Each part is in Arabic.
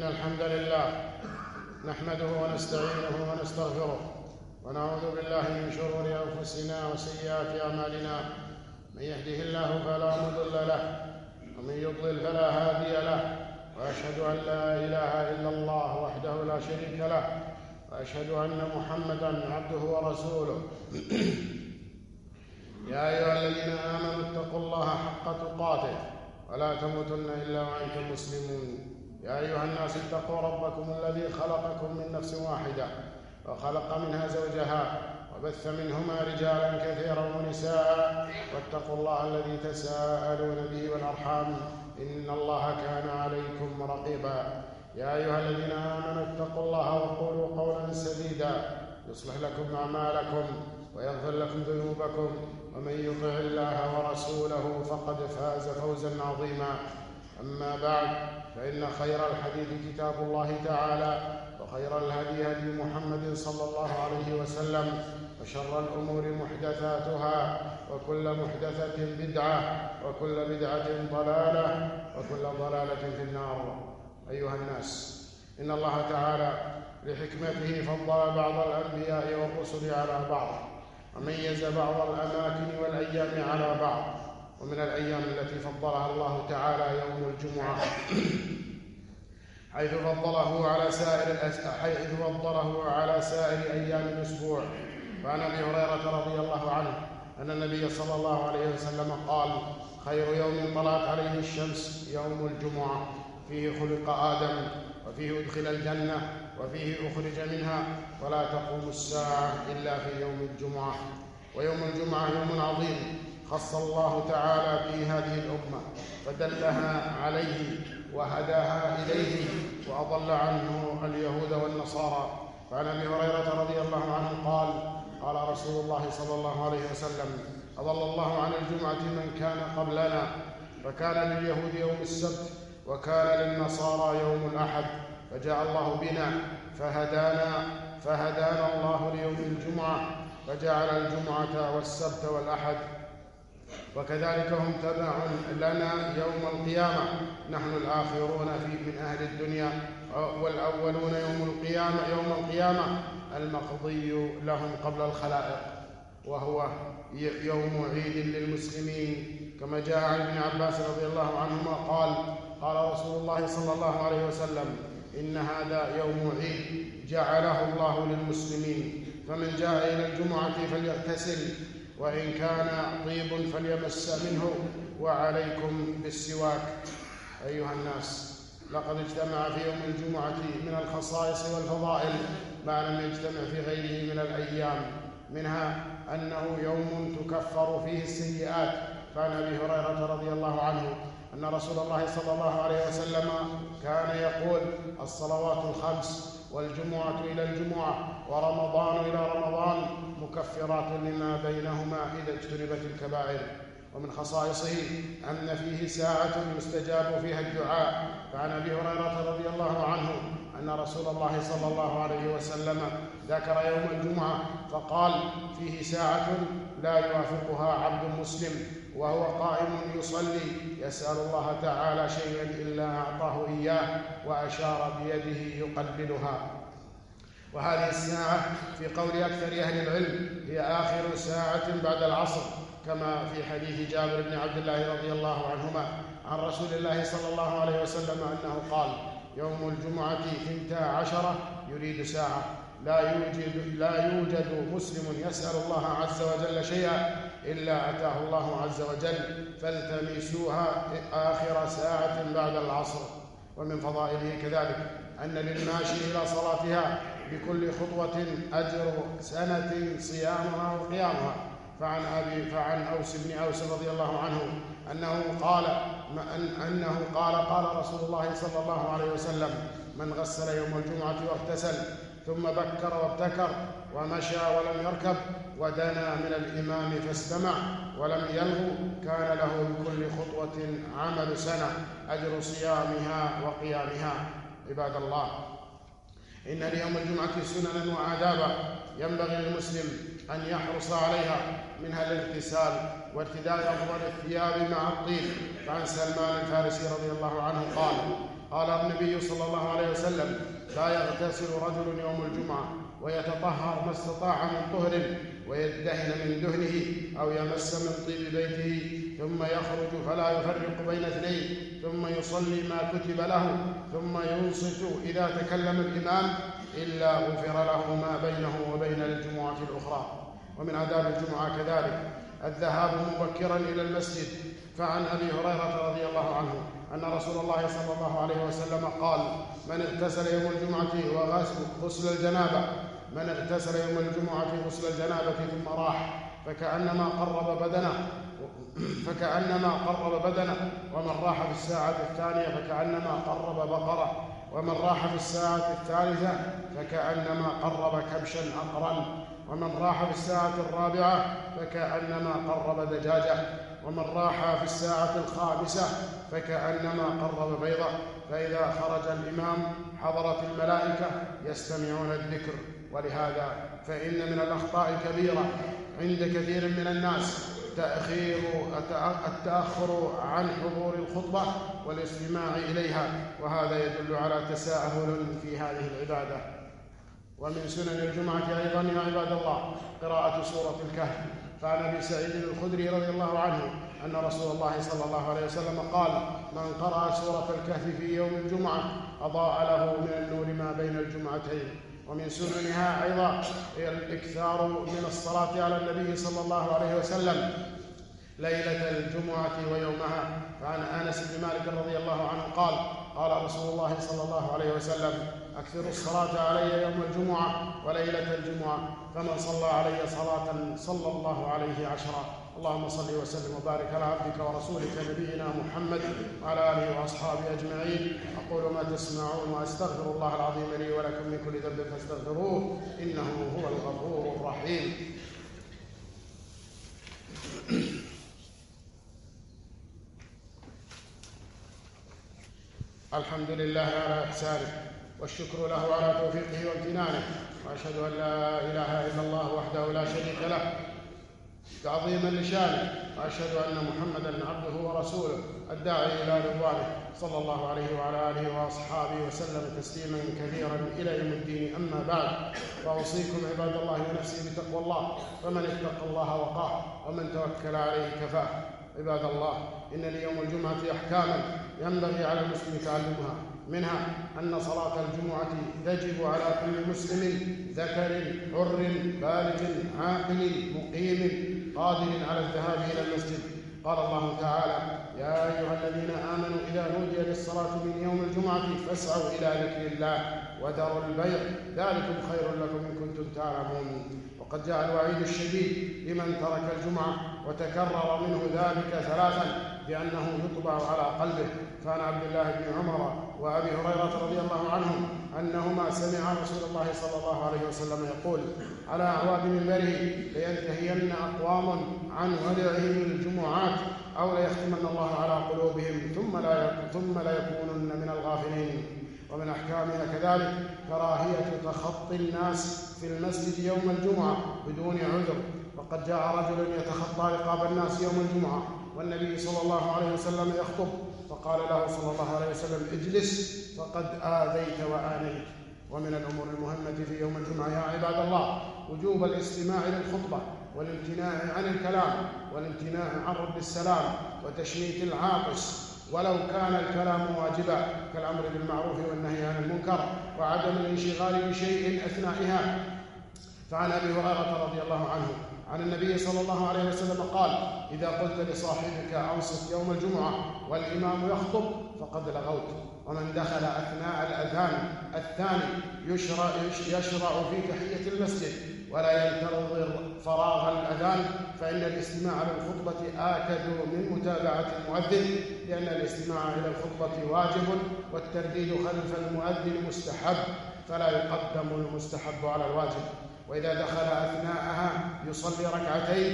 إن الحمد لله نحمده ونستعينه ونستغفره ونعوذ بالله من شرور أنفسنا وسيئات أعمالنا. من يهده الله فلا مضل له ومن يضلل فلا هادي له، وأشهد أن لا إله إلا الله وحده لا شريك له، وأشهد أن محمدًا عبده ورسوله. يا أيها الذين آمنوا اتقوا الله حق تقاته ولا تموتن إلا وأنتم مسلمون. يا أيها الناس اتقوا ربكم الذي خلقكم من نفس واحدة وخلق منها زوجها وبث منهما رجالا كثيرا ونساء، واتقوا الله الذي تساءلون به والأرحام إن الله كان عليكم رقيبا. يا أيها الذين آمنوا اتقوا الله وقولوا قولا سديدا يصلح لكم أعمالكم ويغفر لكم ذنوبكم، ومن يطع الله ورسوله فقد فاز فوزا عظيما. أما بعد، فإن خير الحديث كتاب الله تعالى، وخير الهدي هدي محمد صلى الله عليه وسلم، وشر الأمور محدثاتها، وكل محدثة بدعة، وكل بدعة ضلالة، وكل ضلالة في النار. أيها الناس، إن الله تعالى لحكمته فضل بعض الأنبياء والرسل على بعض، وميز بعض الأماكن والأيام على بعض. ومن الأيام التي فضلها الله تعالى يوم الجمعة، حيث فضله على سائر أيام الأسبوع. فعن أبي هريرة رضي الله عنه أن النبي صلى الله عليه وسلم قال: خير يوم طلعت عليه الشمس يوم الجمعة، فيه خلق آدم، وفيه أدخل الجنة، وفيه أخرج منها، ولا تقوم الساعة إلا في يوم الجمعة. ويوم الجمعة يوم عظيم خص الله تعالى به هذه الأمة، فدلها عليه وهداها إليه، وأضل عنه اليهود والنصارى. فعن أبي هريرة رضي الله عنه قال: قال رسول الله صلى الله عليه وسلم: أضل الله عن الجمعة من كان قبلنا، فكان لليهود يوم السبت، وكان للنصارى يوم الأحد، فجاء الله بنا فهدانا الله ليوم الجمعة، فجعل الجمعة والسبت والأحد، وكذلك هم تبع لنا يوم القيامة. نحن الآخرون من أهل الدنيا، والأولون يوم القيامة المقضي لهم قبل الخلائق، وهو يوم عيد للمسلمين، كما جاء عن ابن عباس رضي الله عنهما قال: قال رسول الله صلى الله عليه وسلم: إن هذا يوم عيد جعله الله للمسلمين، فمن جاء إلى الجمعة فليغتسل، وإن كان طيب فليمس منه، وعليكم بالسواك. أيها الناس، لقد اجتمع في يوم الجمعة من الخصائص والفضائل ما لم يجتمع في غيره من الأيام، منها أنه يوم تكفر فيه السيئات. فعن أبي هريرة رضي الله عنه أن رسول الله صلى الله عليه وسلم كان يقول: الصلوات الخمس، والجمعة إلى الجمعة، ورمضان إلى رمضان، مكفرات لما بينهما إذا اجتنبت الكبائر. ومن خصائصه أن فيه ساعة يستجاب فيها الدعاء. فعن أبي هريرة رضي الله عنه أن رسول الله صلى الله عليه وسلم ذكر يوم الجمعة فقال: فيه ساعة لا يوافقها عبد مسلم وهو قائم يصلي يسأل الله تعالى شيئا إلا أعطاه إياه، وأشار بيده يقبلها. وهذه الساعة في قول أكثر أهل العلم هي آخر ساعة بعد العصر، كما في حديث جابر بن عبد الله رضي الله عنهما عن رسول الله صلى الله عليه وسلم أنه قال: يوم الجمعة 12 يريد ساعة، لا يوجد مسلم يسأل الله عز وجل شيئا إلا أتاه الله عز وجل، فالتمسوها آخر ساعة بعد العصر. ومن فضائله كذلك أن للماشي إلى صلاتها بكل خطوة أجر سنة صيامها وقيامها. فعن أوس بن أوس رضي الله عنه أنه قال: قال رسول الله صلى الله عليه وسلم: من غسل يوم الجمعة واغتسل، ثم بكر وابتكر، ومشى ولم يركب، ودنا من الإمام فاستمع ولم يلغو، كان له بكل خطوة عمل سنة أجر صيامها وقيامها. عباد الله، إن ليوم الجمعة سننا وآدابا ينبغي للمسلم أن يحرص عليها، منها الاغتسال وارتداء أفضل الثياب مع الطيب. فعن سلمان الفارسي رضي الله عنه قال: قال النبي صلى الله عليه وسلم: لا يغتسل رجل يوم الجمعة ويتطهر ما استطاع من طهر ويدهن من دهنه أو يمس من طيب بيته ثم يخرج فلا يفرق بين اثنين ثم يصلي ما كتب له ثم ينصت إذا تكلم الإمام إلا غفر له ما بينه وبين الجمعة الأخرى. ومن آداب الجمعة كذلك الذهاب مبكرا إلى المسجد. فعن أبي هريرة رضي الله عنه أن رسول الله صلى الله عليه وسلم قال: من اغتسل يوم الجمعة وغسل الجنابة ثم راح فكأنما قرب بدنه ومن راح في الساعة الثانية فكأنما قرب بقرة ومن راح في الساعة الثالثة فكأنما قرب كبشا أقرن ومن راح في الساعة الرابعة فكأنما قرب دجاجة ومن راح في الساعة الخامسة فكأنما قرب بيضة. فإذا خرج الإمام حضرت الملائكة يستمعون الذكر. ولهذا فإن من الأخطاء كبيرة عند كثير من الناس التأخر عن حضور الخطبة والاستماع إليها، وهذا يدل على تساهل في هذه العبادة. ومن سنن الجمعة أيضا يا عباد الله قراءة سورة الكهف. فعن أبي سعيد الخدري رضي الله عنه أن رسول الله صلى الله عليه وسلم قال: من قرأ سورة الكهف في يوم الجمعة أضاء له من النور ما بين الجمعتين. ومن سننها أيضا الإكثار من الصلاة على النبي صلى الله عليه وسلم ليلة الجمعة ويومها. فعن أنس بن مالك رضي الله عنه قال: قال رسول الله صلى الله عليه وسلم: أكثروا الصلاة علي يوم الجمعة وليلة الجمعة، فمن صلى علي صلاة صلى الله عليه 10. اللهم صل وسلم وبارك على عبدك ورسولك نبينا محمد وعلى آله وأصحابه أجمعين. أقول ما تسمعون وأستغفر الله العظيم لي ولكم من كل ذنب فاستغفروه إنه هو الغفور الرحيم. الحمد لله على إحسانه والشكر له على توفيقه وامتنانه، وأشهد أن لا إله إلا الله وحده لا شريك له تعظيما لشانه، وأشهد أن محمدًا عبده ورسوله الداعي إلى رضوانه صلى الله عليه وعلى آله وأصحابه وسلم تسليما كثيرا إلى يوم الدين. أما بعد، فأوصيكم عباد الله ونفسي بتقوى الله، فمن اتقى الله وقاه ومن توكل عليه كفاه. عباد الله، إن ليوم الجمعة أحكاما ينبغي على المسلم تعلمها، منها أن صلاة الجمعة تجب على كل مسلم ذكر حر بالغ عاقل مقيم قادر على الذهاب إلى المسجد. قال الله تعالى: يا أيها الذين آمنوا إذا نودي للصلاة من يوم الجمعة فاسعوا إلى ذكر الله وذروا البيع ذلكم خير لكم إن كنتم تعلمون. وقد جاء الوعيد الشديد لمن ترك الجمعة وتكرر منه ذلك 3 بأنه يطبع على قلبه. فعن عبد الله بن عمر وأبي هريرة رضي الله عنهم أنهما سمعا رسول الله صلى الله عليه وسلم يقول: على أعواد منبره لينتهين أقوام عن ودعهم الجمعات أو ليختمن الله على قلوبهم ثم لا يكونن من الغافلين. ومن أحكامها كذلك كراهية تخطي الناس في المسجد يوم الجمعة بدون عذر. وقد جاء رجل يتخطى رقاب الناس يوم الجمعة والنبي صلى الله عليه وسلم يخطب، فقال له صلى الله عليه وسلم: اجلس فقد آذيت وآنيت. ومن الأمور المهمة في يوم الجمعة يا عباد الله وجوب الاستماع للخطبة والامتناع عن الكلام والامتناع عن رد السلام وتشميت العاطس ولو كان الكلام واجبا كالأمر بالمعروف والنهي عن المنكر وعدم الانشغال بشيء أثنائها. فعن أبي هريرة رضي الله عنه عن النبي صلى الله عليه وسلم قال: إذا قلت لصاحبك أنصت يوم الجمعة والإمام يخطب فقد لغوت. ومن دخل أثناء الأذان الثاني يشرع في تحية المسجد ولا ينتظر فراغ الأذان، فإن الاستماع للخطبة آكد من متابعة المؤذن، لأن الاستماع إلى الخطبة واجب والترديد خلف المؤذن مستحب، فلا يقدم المستحب على الواجب. وإذا دخل أثناءها يصلي ركعتين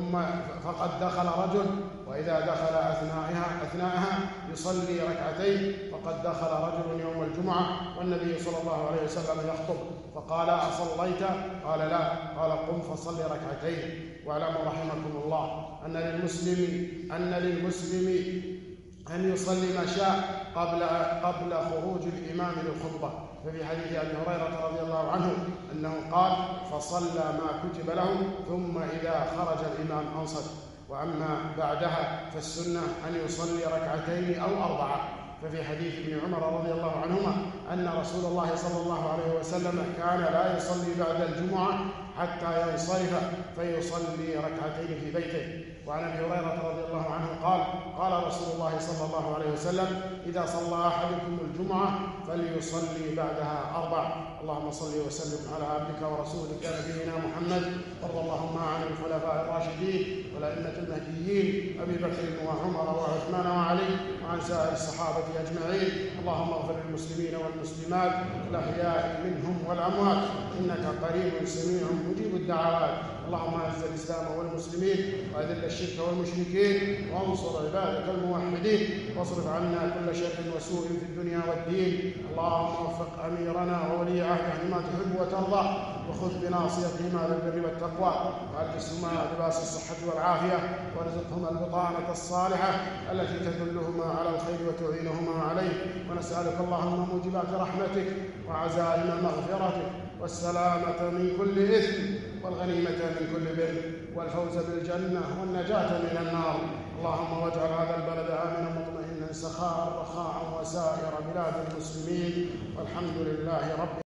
فقد دخل رجل، وإذا دخل أثناءها يصلي ركعتين فقد دخل رجل يوم الجمعة والنبي صلى الله عليه وسلم يخطب، فقال: أصليت؟ قال: لا. قال: قم فصل ركعتين. واعلموا رحمكم الله أن للمسلم أن يصلي ما شاء قبل خروج الإمام للخطبة. ففي حديث أبي هريرة رضي الله عنه أنه قال: فصلى ما كتب له ثم إذا خرج الإمام أنصت. وأما بعدها فالسنة أن يصلي ركعتين أو 4. ففي حديث ابن عمر رضي الله عنهما أن رسول الله صلى الله عليه وسلم كان لا يصلي بعد الجمعة حتى ينصرف فيصلي ركعتين في بيته. وعن ابي هريره رضي الله عنه قال: قال رسول الله صلى الله عليه وسلم: اذا صلى احدكم الجمعه فليصلي بعدها 4. اللهم صل وسلم على عبدك ورسولك نبينا محمد، وارض اللهم عن الخلفاء الراشدين والائمه المهديين ابي بكر وعمر وعثمان وعلي وعن سائر الصحابه اجمعين. اللهم اغفر للمسلمين والمسلمات الاحياء منهم والاموات، انك قريب سميع مجيب الدعوات. اللهم اعز الاسلام والمسلمين واذل الشرك والمشركين وانصر عبادك الموحدين، واصرف عنا كل شر وسوء في الدنيا والدين. اللهم وفق اميرنا وولي عهده لما تحب وترضى، وخذ بناصيتهما للبر والتقوى، والبسهما لباس الصحه والعافيه، وارزقهما البطانه الصالحه التي تدلهما على الخير وتعينهما عليه. ونسالك اللهم موجبات رحمتك وعزائم مغفرتك والسلامة من كل إثم والغنيمة من كل بر والفوز بالجنة والنجاة من النار. اللهم واجعل هذا البلد آمنا مطمئنا سخاء رخاء وسائر بلاد المسلمين، والحمد لله رب